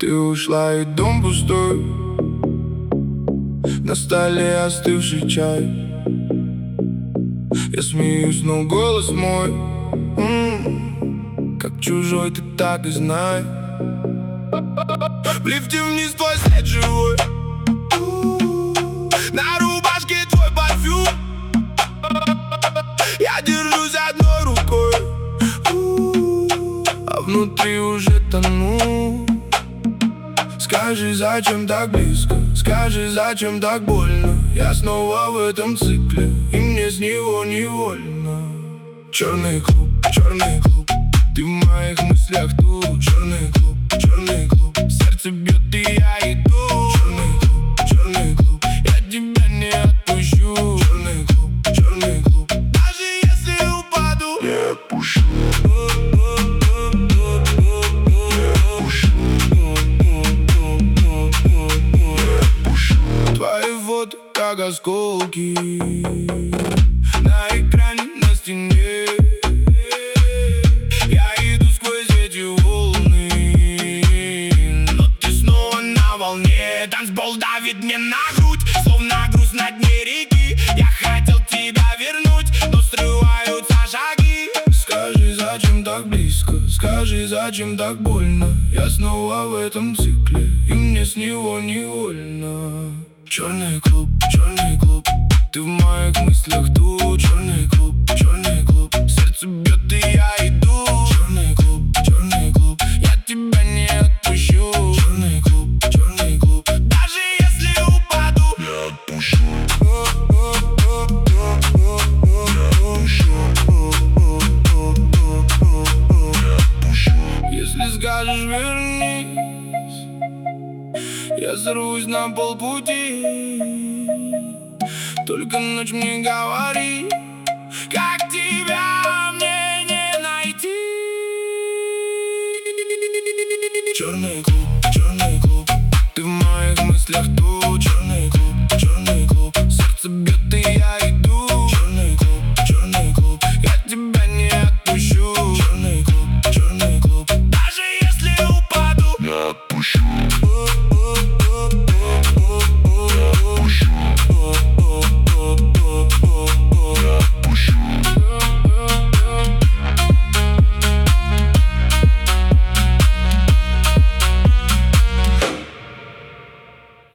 Ты ушла, и дом пустой, на столе остывший чай. Я смеюсь, но голос мой как чужой, ты так и знай. В лифте вниз твой след живой, на рубашке твой парфюм. Я держусь одной рукой, а внутри уже тону. Скажи, зачем так близко? Скажи, зачем так больно? Я снова в этом цикле, и мне с него невольно. Черный клуб, ты в моих мыслях тут. Черный клуб, сердце бьет, и я иду. Черный клуб, я тебя не отпущу. Черный клуб, даже если упаду, не отпущу. Как осколки на экране, на стене. Я иду сквозь эти волны, но ты снова на волне. Танцпол давит мне на грудь, словно груз на дне реки. Я хотел тебя вернуть, но срываются шаги. Скажи, зачем так близко? Скажи, зачем так больно? Я снова в этом цикле, и мне с него невольно. Черный клуб, ты в моих мыслях тут. Черный клуб, сердце бьет, и я иду. Черный клуб, я тебя не отпущу. Черный клуб, даже если упаду, не отпущу. Если скажешь вернись, я сорвусь на полпути. Только ночь мне говори, как тебя мне не найти. Черный клуб, ты в моих мыслях тут. Черный клуб, сердце бьет, и я иду. Черный клуб, я тебя не отпущу. Черный клуб, даже если упаду, не отпущу.